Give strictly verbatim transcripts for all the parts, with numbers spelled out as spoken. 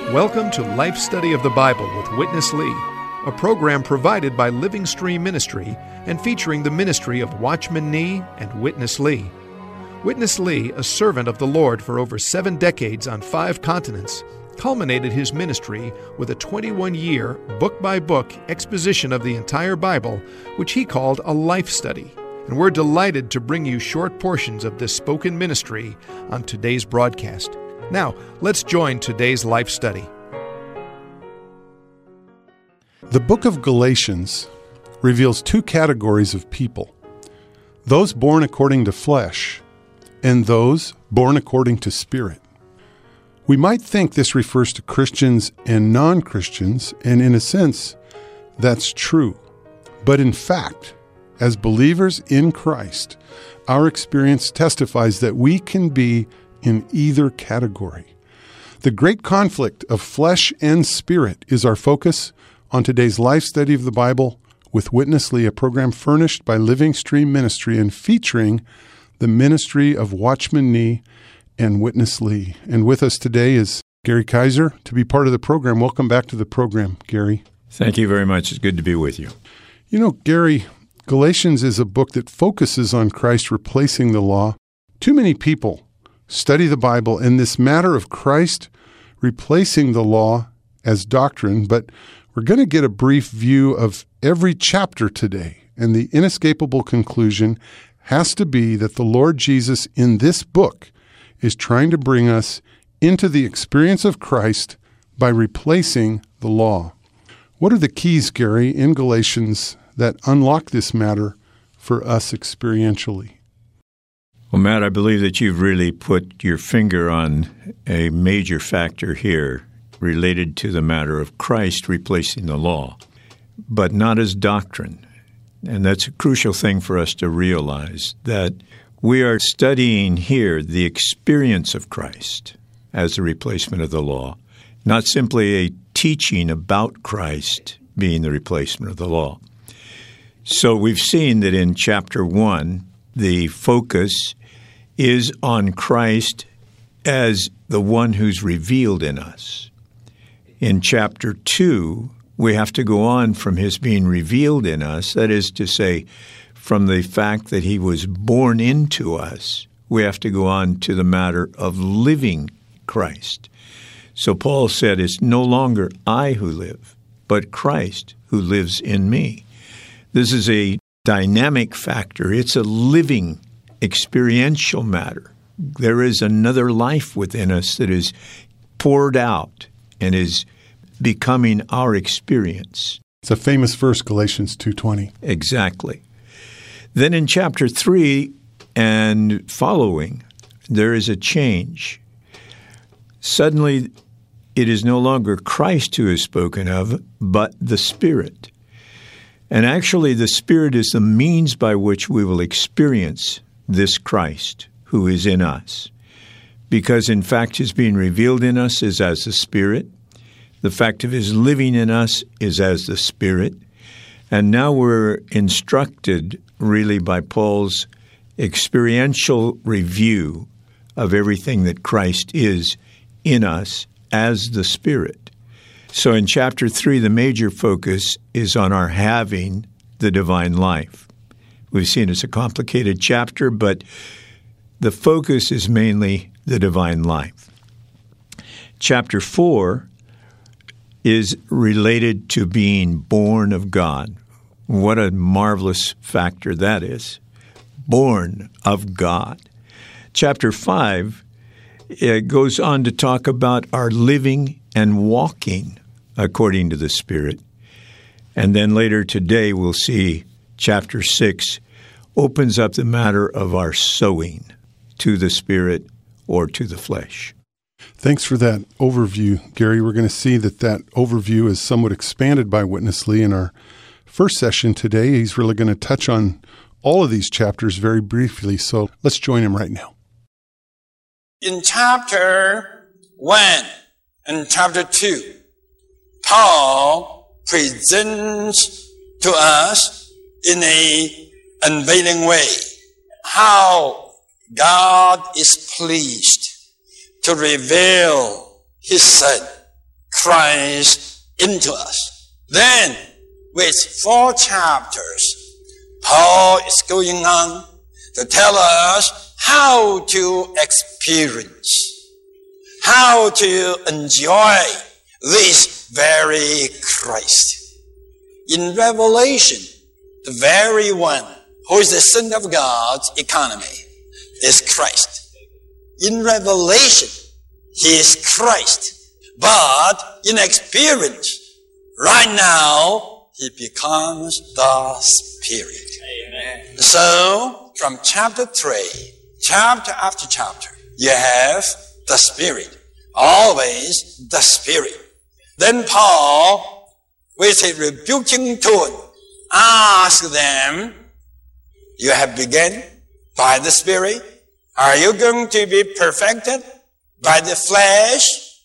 Welcome to Life Study of the Bible with Witness Lee, a program provided by Living Stream Ministry and featuring the ministry of Watchman Nee and Witness Lee. Witness Lee, a servant of the Lord for over seven decades on five continents, culminated his ministry with a twenty-one-year, book-by-book exposition of the entire Bible, which he called a life study. And we're delighted to bring you short portions of this spoken ministry on today's broadcast. Now, let's join today's life study. The book of Galatians reveals two categories of people: those born according to flesh and those born according to spirit. We might think this refers to Christians and non-Christians, and in a sense, that's true. But in fact, as believers in Christ, our experience testifies that we can be in either category. The great conflict of flesh and spirit is our focus on today's life study of the Bible with Witness Lee, a program furnished by Living Stream Ministry and featuring the ministry of Watchman Nee and Witness Lee. And with us today is Gary Kaiser to be part of the program. Welcome back to the program, Gary. Thank you very much. It's good to be with you. You know, Gary, Galatians is a book that focuses on Christ replacing the law. Too many people study the Bible in this matter of Christ replacing the law as doctrine, but we're going to get a brief view of every chapter today. And the inescapable conclusion has to be that the Lord Jesus in this book is trying to bring us into the experience of Christ by replacing the law. What are the keys, Gary, in Galatians that unlock this matter for us experientially? Well, Matt, I believe that you've really put your finger on a major factor here related to the matter of Christ replacing the law, but not as doctrine. And that's a crucial thing for us to realize, that we are studying here the experience of Christ as a replacement of the law, not simply a teaching about Christ being the replacement of the law. So we've seen that in chapter one, the focus is on Christ as the one who's revealed in us. In chapter two, we have to go on from his being revealed in us, that is to say, from the fact that he was born into us, we have to go on to the matter of living Christ. So Paul said, it's no longer I who live, but Christ who lives in me. This is a dynamic factor. It's a living, experiential matter. There is another life within us that is poured out and is becoming our experience. It's a famous verse, Galatians two twenty. Exactly. Then in chapter three and following, there is a change. Suddenly, it is no longer Christ who is spoken of, but the Spirit. And actually, the Spirit is the means by which we will experience this Christ who is in us. Because, in fact, his being revealed in us is as the Spirit. The fact of his living in us is as the Spirit. And now we're instructed, really, by Paul's experiential review of everything that Christ is in us as the Spirit. So in chapter three, the major focus is on our having the divine life. We've seen it's a complicated chapter, but the focus is mainly the divine life. Chapter four is related to being born of God. What a marvelous factor that is. Born of God. Chapter five it goes on to talk about our living and walking according to the Spirit. And then later today we'll see chapter six opens up the matter of our sowing to the Spirit or to the flesh. Thanks for that overview, Gary. We're going to see that that overview is somewhat expanded by Witness Lee in our first session today. He's really going to touch on all of these chapters very briefly, so let's join him right now. In chapter one and chapter two, Paul presents to us in a unveiling way how God is pleased to reveal His Son Christ into us. Then, with four chapters, Paul is going on to tell us how to experience, how to enjoy this very Christ. In Revelation, the very one who is the Son of God's economy is Christ. In Revelation, he is Christ. But in experience, right now, he becomes the Spirit. Amen. So, from chapter three, chapter after chapter, you have the Spirit. Always the Spirit. Then Paul, with a rebuking tone, asks them, you have begun by the Spirit. Are you going to be perfected by the flesh?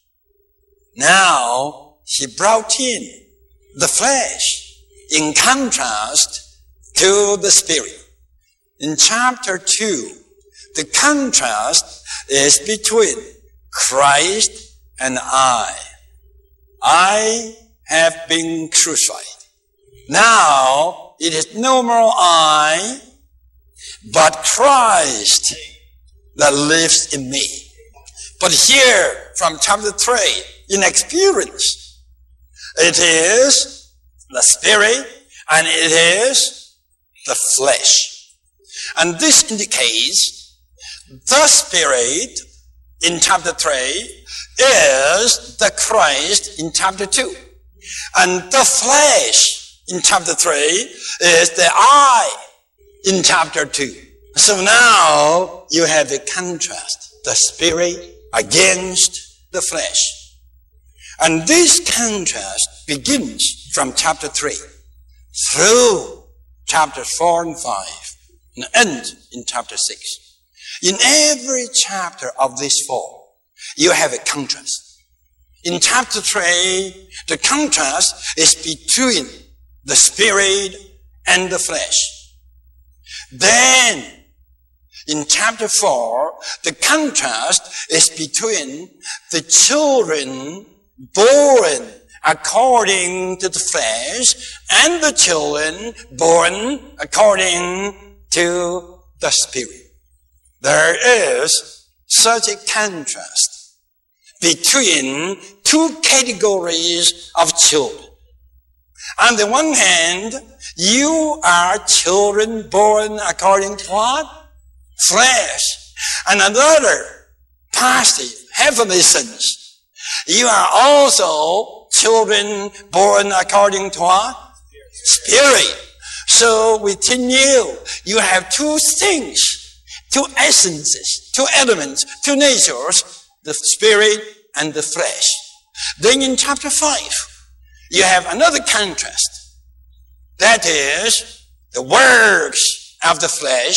Now, he brought in the flesh in contrast to the Spirit. In chapter two, the contrast is between Christ and I. I have been crucified. Now, it is no more I, but Christ that lives in me. But here, from chapter three, in experience, it is the Spirit and it is the flesh. And this indicates the Spirit in chapter three is the Christ in chapter two. And the flesh in chapter three is the I in chapter two. So now you have a contrast, the Spirit against the flesh. And this contrast begins from chapter three through chapters four and five and ends in chapter six. In every chapter of these four, you have a contrast. In chapter three, the contrast is between the Spirit and the flesh. Then, in chapter four, the contrast is between the children born according to the flesh and the children born according to the Spirit. There is such a contrast between two categories of children. On the one hand, you are children born according to what? Flesh. And another, passive, heavenly sons. You are also children born according to what? Spirit. So within you, you have two things, two essences, two elements, two natures, the Spirit and the flesh. Then in chapter five, you have another contrast. That is, the works of the flesh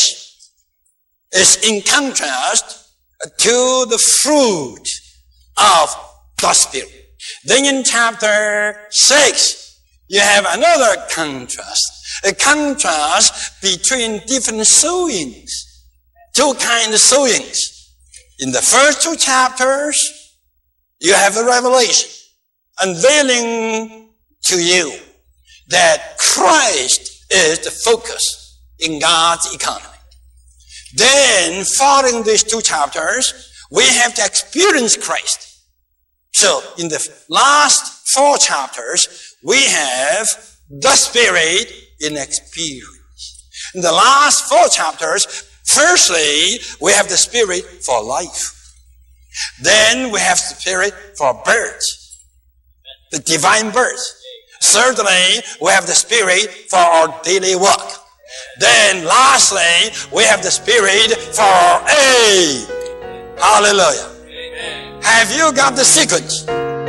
is in contrast to the fruit of the Spirit. Then in chapter six, you have another contrast. A contrast between different sowings. Two kinds of sowings. In the first two chapters, you have a revelation unveiling to you that Christ is the focus in God's economy. Then, following these two chapters, we have to experience Christ. So, in the last four chapters, we have the Spirit in experience. In the last four chapters, firstly, we have the Spirit for life. Then we have the Spirit for birth, the divine birth. Thirdly, we have the Spirit for our daily work. Then lastly, we have the Spirit for aid. Hallelujah. Amen. Have you got the sequence?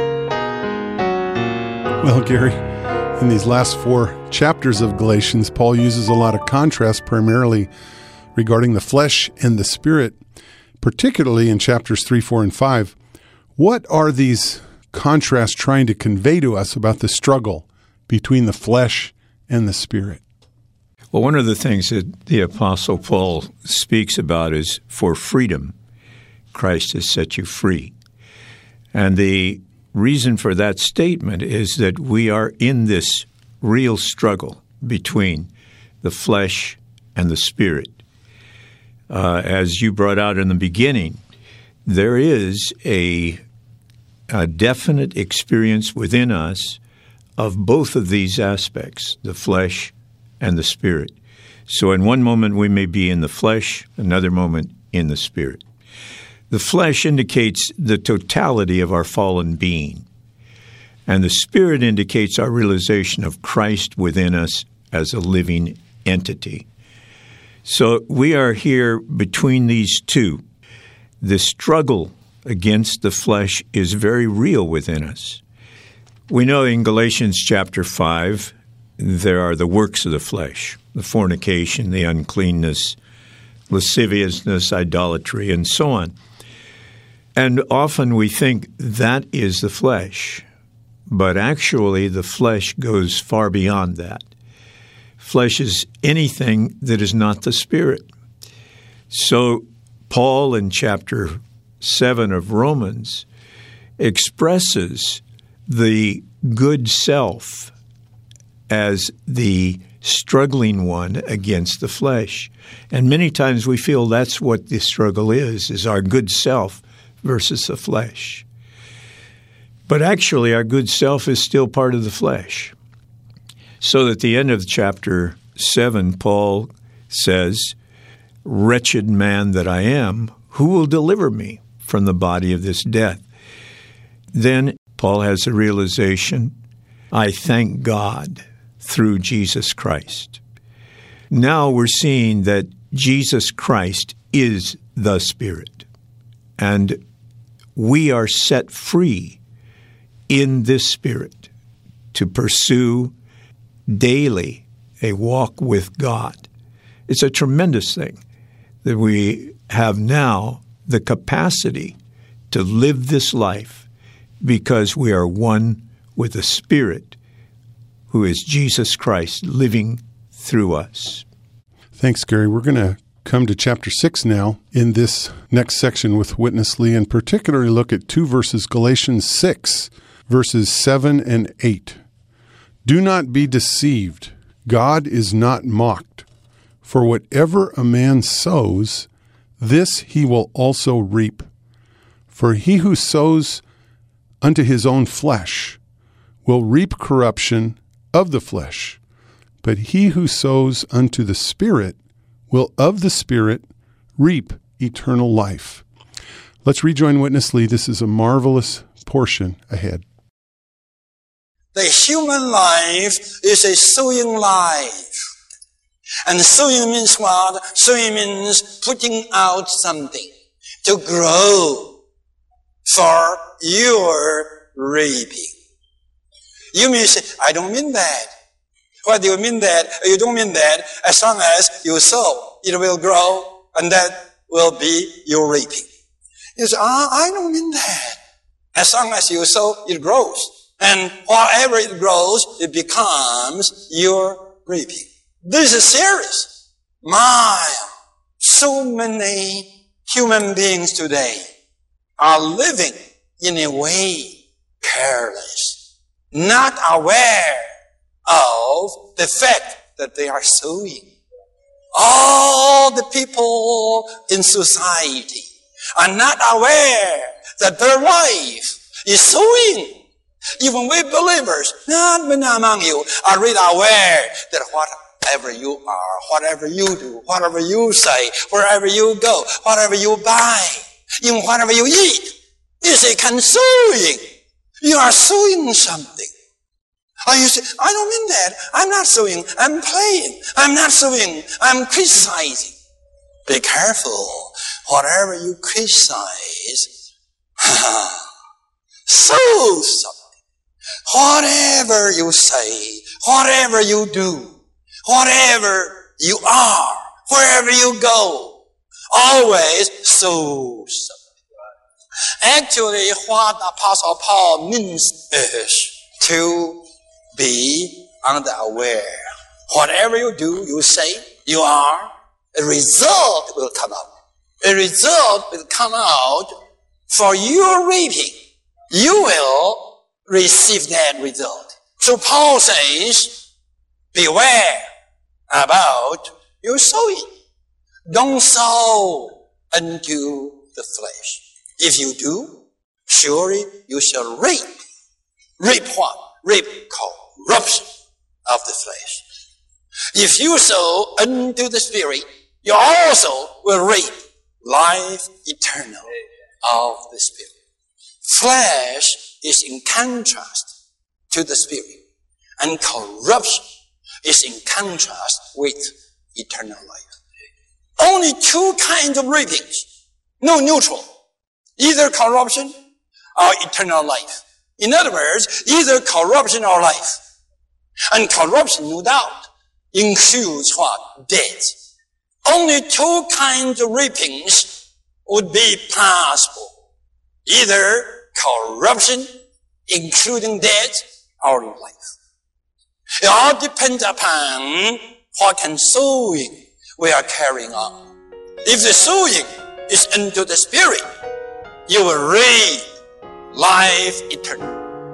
Well, Gary, in these last four chapters of Galatians, Paul uses a lot of contrast, primarily regarding the flesh and the Spirit, particularly in chapters three, four, and five. What are these contrasts trying to convey to us about the struggle between the flesh and the Spirit? Well, one of the things that the Apostle Paul speaks about is for freedom, Christ has set you free. And the reason for that statement is that we are in this real struggle between the flesh and the spirit. Uh, as you brought out in the beginning, there is a, a definite experience within us of both of these aspects, the flesh and the spirit. So in one moment we may be in the flesh, another moment in the spirit. The flesh indicates the totality of our fallen being, and the spirit indicates our realization of Christ within us as a living entity. So we are here between these two. The struggle against the flesh is very real within us. We know in Galatians chapter five, there are the works of the flesh, the fornication, the uncleanness, lasciviousness, idolatry, and so on. And often we think that is the flesh, but actually the flesh goes far beyond that. Flesh is anything that is not the spirit. So Paul in chapter seven of Romans expresses the good self as the struggling one against the flesh. And many times we feel that's what the struggle is, is our good self versus the flesh. But actually our good self is still part of the flesh. So at the end of chapter seven, Paul says, "Wretched man that I am, who will deliver me from the body of this death?" Then Paul has a realization, I thank God through Jesus Christ. Now we're seeing that Jesus Christ is the Spirit, and we are set free in this Spirit to pursue daily a walk with God. It's a tremendous thing that we have now the capacity to live this life because we are one with the Spirit who is Jesus Christ living through us. Thanks, Gary. We're going to come to chapter six now in this next section with Witness Lee, and particularly look at two verses, Galatians six, verses seven and eight. "Do not be deceived. God is not mocked. For whatever a man sows, this he will also reap. For he who sows unto his own flesh will reap corruption of the flesh, but he who sows unto the Spirit will of the Spirit reap eternal life." Let's rejoin Witness Lee. This is a marvelous portion ahead. The human life is a sowing life. And sowing means what? Sowing means putting out something to grow for your reaping. You may say, I don't mean that. What do you mean that? You don't mean that. As long as you sow, it will grow, and that will be your reaping. You say, ah, I don't mean that. As long as you sow, it grows. And whatever it grows, it becomes your reaping. This is serious. My, so many human beings today are living in a way careless, not aware of the fact that they are sowing. All the people in society are not aware that their life is sowing. Even we believers, not many among you, are really aware that whatever you are, whatever you do, whatever you say, wherever you go, whatever you buy, even whatever you eat, is a consuming. You are sowing something. Or you say, I don't mean that. I'm not sowing. I'm playing. I'm not sowing. I'm criticizing. Be careful. Whatever you criticize, sow something. Whatever you say, whatever you do, whatever you are, wherever you go, always sow something. Actually, what Apostle Paul means is to be unaware. Whatever you do, you say, you are, a result will come out. A result will come out for your reaping. You will receive that result. So Paul says, beware about your sowing. Don't sow unto the flesh. If you do, surely you shall reap. Reap what? Reap corruption of the flesh. If you sow unto the Spirit, you also will reap life eternal of the Spirit. Flesh is in contrast to the Spirit, and corruption is in contrast with eternal life. Only two kinds of reapings, no neutral, either corruption or eternal life. In other words, either corruption or life. And corruption, no doubt, includes what? Death. Only two kinds of reapings would be possible. Either corruption, including death, or life. It all depends upon what kind of sowing we are carrying on. If the sowing is into the Spirit, you will reap life eternal.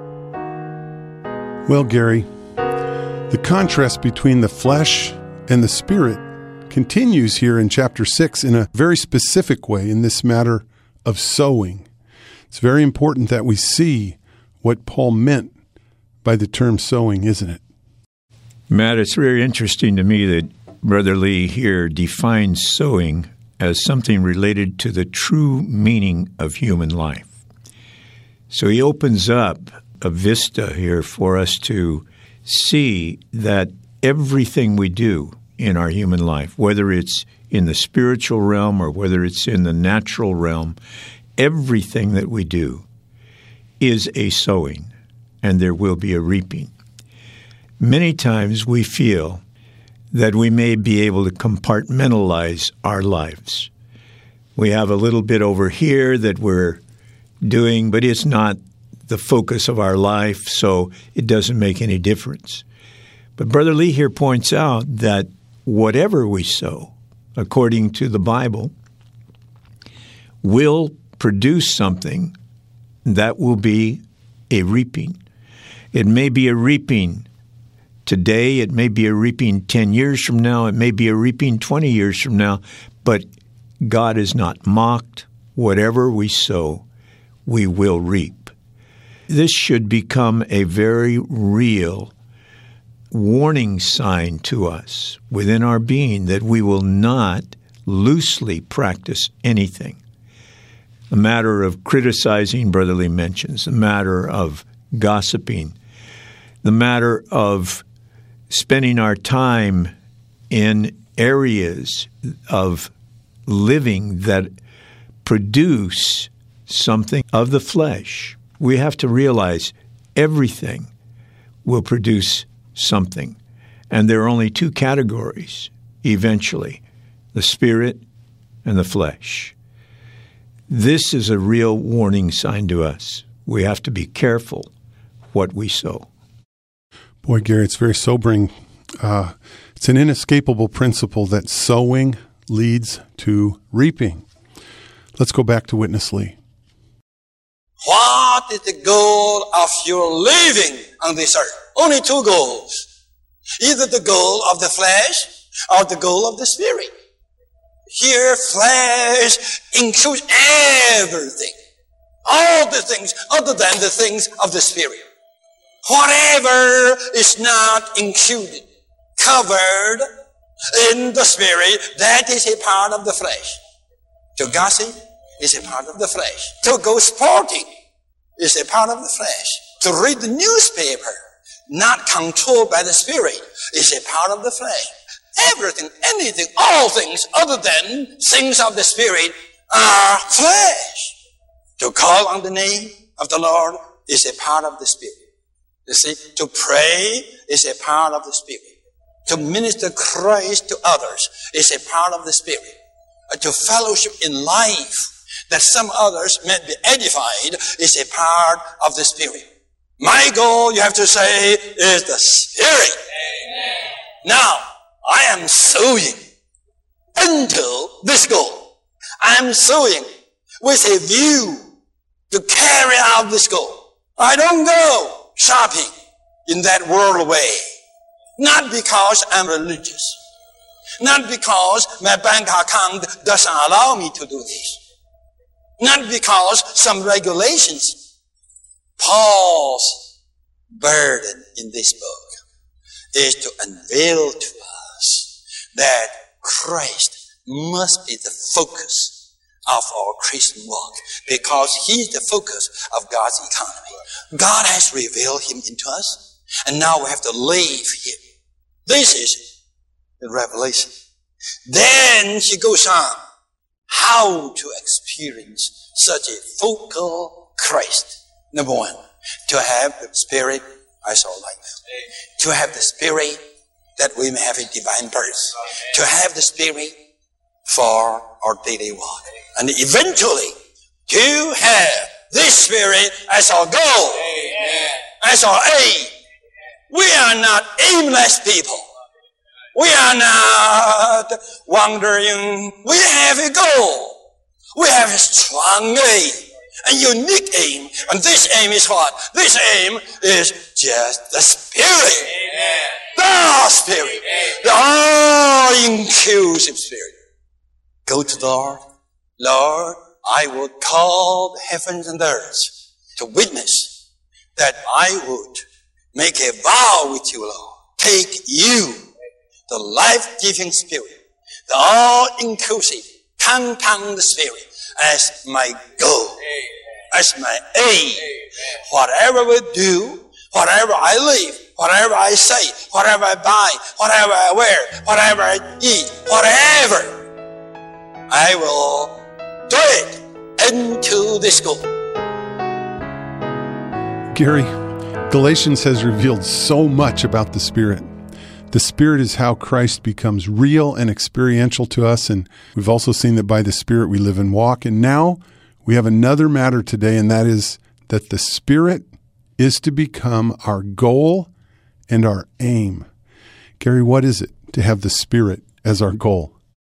Well, Gary, the contrast between the flesh and the Spirit continues here in chapter six in a very specific way in this matter of sowing. It's very important that we see what Paul meant by the term sowing, isn't it? Matt, it's very interesting to me that Brother Lee here defines sowing as something related to the true meaning of human life. So he opens up a vista here for us to see that everything we do in our human life, whether it's in the spiritual realm or whether it's in the natural realm, everything that we do is a sowing, and there will be a reaping. Many times we feel that we may be able to compartmentalize our lives. We have a little bit over here that we're doing, but it's not the focus of our life, so it doesn't make any difference. But Brother Lee here points out that whatever we sow, according to the Bible, will produce something that will be a reaping. It may be a reaping today, it may be a reaping ten years from now, it may be a reaping twenty years from now, but God is not mocked. Whatever we sow, we will reap. This should become a very real warning sign to us within our being that we will not loosely practice anything. The matter of criticizing, Brother Lee mentions, the matter of gossiping, the matter of spending our time in areas of living that produce something of the flesh. We have to realize everything will produce something. And there are only two categories, eventually, the spirit and the flesh. This is a real warning sign to us. We have to be careful what we sow. Boy, Gary, it's very sobering. Uh, it's an inescapable principle that sowing leads to reaping. Let's go back to Witness Lee. What is the goal of your living on this earth? Only two goals. Either the goal of the flesh or the goal of the spirit. Here, flesh includes everything. All the things other than the things of the spirit. Whatever is not included, covered in the spirit, that is a part of the flesh. To gossip is a part of the flesh. To go sporting is a part of the flesh. To read the newspaper, not controlled by the spirit, is a part of the flesh. Everything, anything, all things other than things of the spirit are flesh. To call on the name of the Lord is a part of the spirit. You see, to pray is a part of the spirit. To minister Christ to others is a part of the spirit. To fellowship in life that some others may be edified is a part of the spirit. My goal, you have to say, is the spirit. Amen. Now, I am sowing into this goal. I am sowing with a view to carry out this goal. I don't go shopping in that world way. Not because I'm religious. Not because my bank account doesn't allow me to do this. Not because some regulations. Paul's burden in this book is to unveil to us that Christ must be the focus of our Christian walk, because He is the focus of God's economy. God has revealed Him into us, and now we have to live Him. This is the revelation. Then she goes on how to experience such a focal Christ. Number one, to have the Spirit as our life. To have the Spirit that we may have a divine birth. To have the Spirit for our daily walk. And eventually, to have this Spirit as our goal, as our aim. We are not aimless people. We are not wandering. We have a goal. We have a strong aim, a unique aim. And this aim is what? This aim is just the Spirit. Amen. The Spirit. Amen. The all-inclusive Spirit. Go to the Lord. Lord, I will call the heavens and earth to witness that I would make a vow with you, Lord. Take you, the life-giving Spirit, the all-inclusive, compound Spirit, as my goal, as my aim. Whatever we do, whatever I live, whatever I say, whatever I buy, whatever I wear, whatever I eat, whatever, I will do it into this goal. Gary, Galatians has revealed so much about the Spirit. The Spirit is how Christ becomes real and experiential to us, and we've also seen that by the Spirit we live and walk. And now we have another matter today, and that is that the Spirit is to become our goal and our aim. Gary, what is it to have the Spirit as our goal?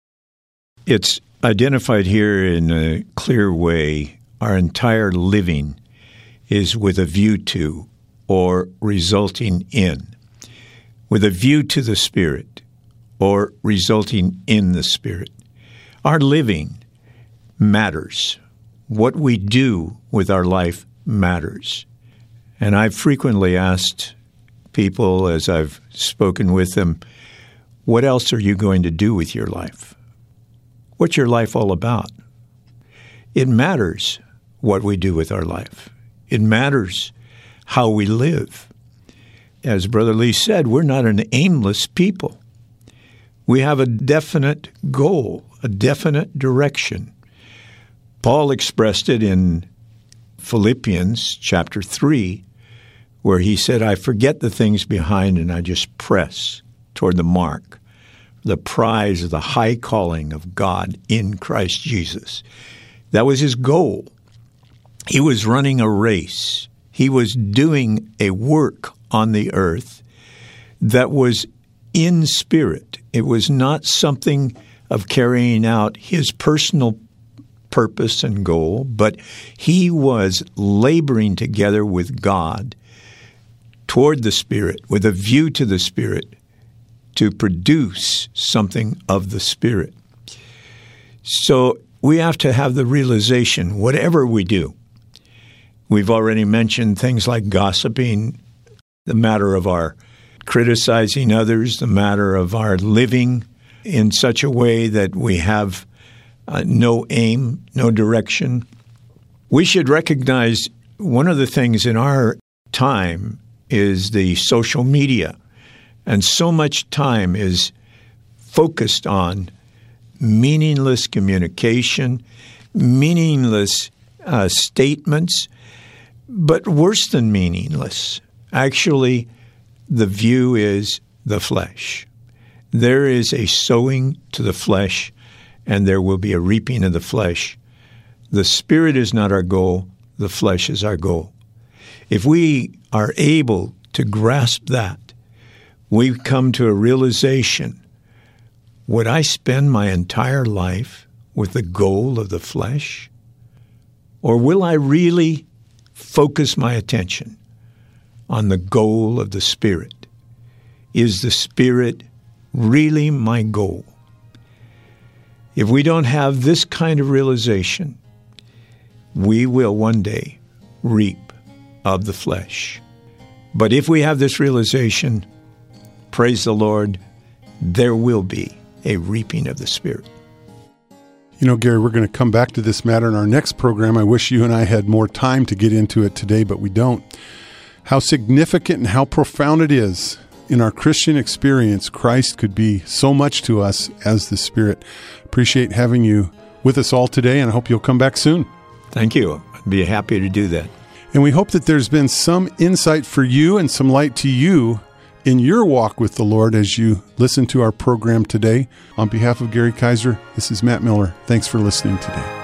It's identified here in a clear way. Our entire living is with a view to or resulting in, with a view to the Spirit or resulting in the Spirit. Our living matters. What we do with our life matters. And I've frequently asked people as I've spoken with them, what else are you going to do with your life? What's your life all about? It matters what we do with our life. It matters how we live. As Brother Lee said, we're not an aimless people. We have a definite goal, a definite direction. Paul expressed it in Philippians chapter three, where he said, I forget the things behind and I just press toward the mark, the prize of the high calling of God in Christ Jesus. That was his goal. He was running a race. He was doing a work on the earth that was in spirit. It was not something of carrying out his personal purpose and goal, but he was laboring together with God toward the Spirit, with a view to the Spirit, to produce something of the Spirit. So we have to have the realization, whatever we do, we've already mentioned things like gossiping, the matter of our criticizing others, the matter of our living in such a way that we have uh, no aim, no direction. We should recognize one of the things in our time is the social media, and so much time is focused on meaningless communication, meaningless uh, statements, but worse than meaningless. Actually, the view is the flesh. There is a sowing to the flesh, and there will be a reaping of the flesh. The Spirit is not our goal. The flesh is our goal. If we are able to grasp that, we come to a realization, would I spend my entire life with the goal of the flesh? Or will I really focus my attention on the goal of the Spirit. Is the Spirit really my goal? If we don't have this kind of realization, we will one day reap of the flesh. But if we have this realization, praise the Lord, there will be a reaping of the Spirit. You know, Gary, we're going to come back to this matter in our next program. I wish you and I had more time to get into it today, but we don't. How significant and how profound it is in our Christian experience. Christ could be so much to us as the Spirit. Appreciate having you with us all today, and I hope you'll come back soon. Thank you. I'd be happy to do that. And we hope that there's been some insight for you and some light to you in your walk with the Lord as you listen to our program today. On behalf of Gary Kaiser, this is Matt Miller. Thanks for listening today.